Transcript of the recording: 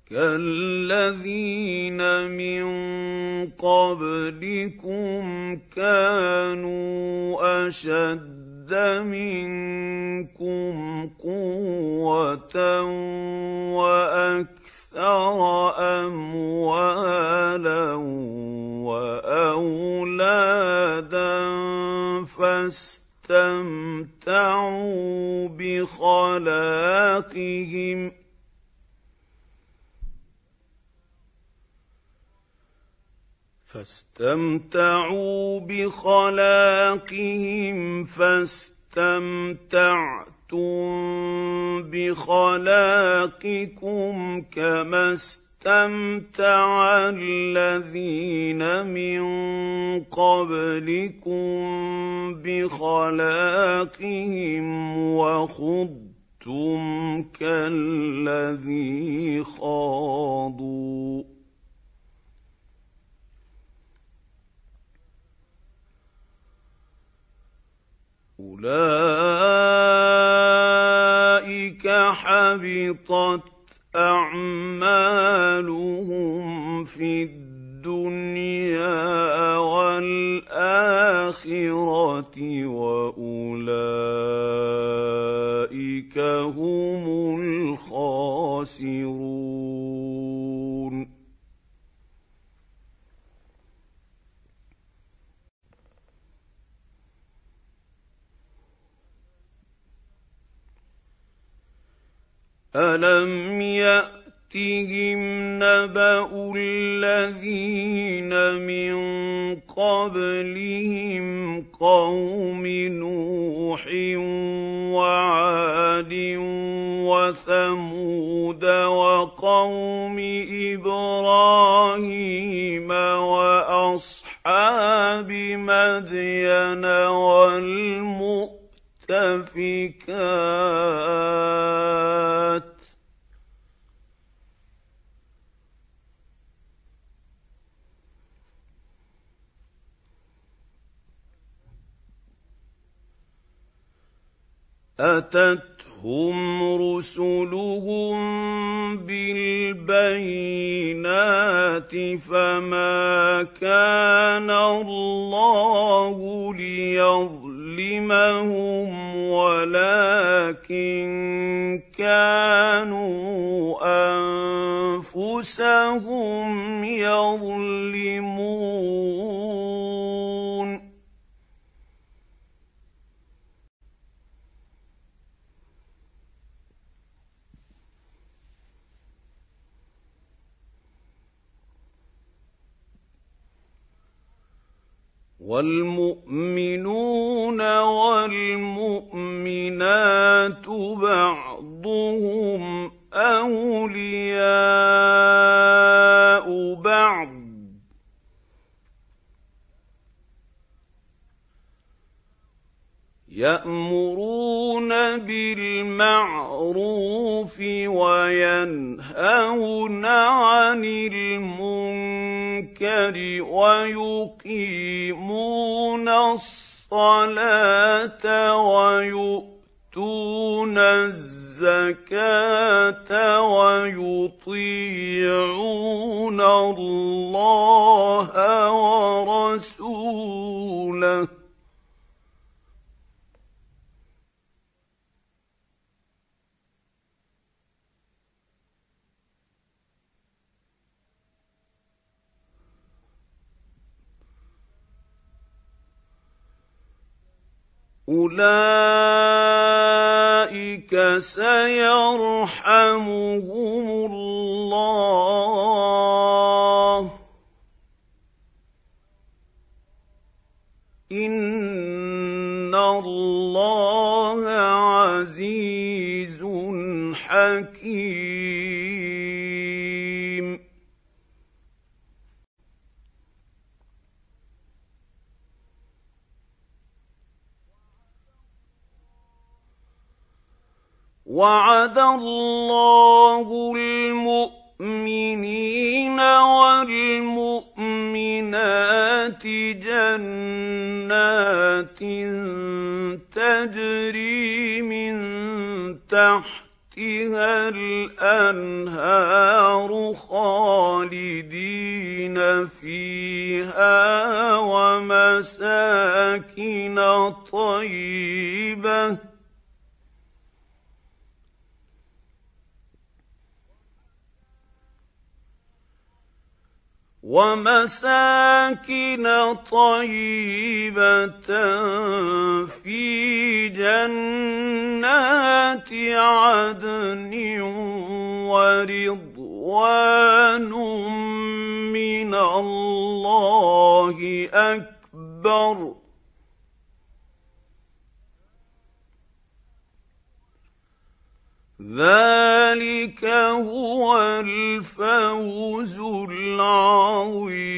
كالذين من قبلكم كانوا أشد منكم قوة وأكثر أموالا وأولادا فاستمتعوا بخلاقهم فاستمتعتم بخلاقكم كما استمتع الذين من قبلكم بخلاقهم وخضتم كالذي خاضوا أولئك حبطت أعمالهم في الدنيا والآخرة وأولئك هم الخاسرون. ألم يأتهم نبأ الذين من قبلهم قوم نوح وعاد وثمود وقوم إبراهيم وأصحاب مدين والمؤتفكات أتتهم رسلهم بالبينات فما كان الله ليظلمهم ولكن كانوا أنفسهم يظلمون. والمؤمنون والمؤمنات بعضهم أولياء بعض يأمرون بالمعروف وينهون عن المنكر ويقيمون الصلاة ويؤتون الزكاة ويطيعون الله ورسوله أولئك سيرحمهم الله إن الله عزيز حكيم. وعد الله المؤمنين والمؤمنات جنات تجري من تحتها تحتها الانهار خالدين فيها ومساكن طيبة في جنات عدن ورضوان من الله أكبر ذلك هو الفوز العظيم.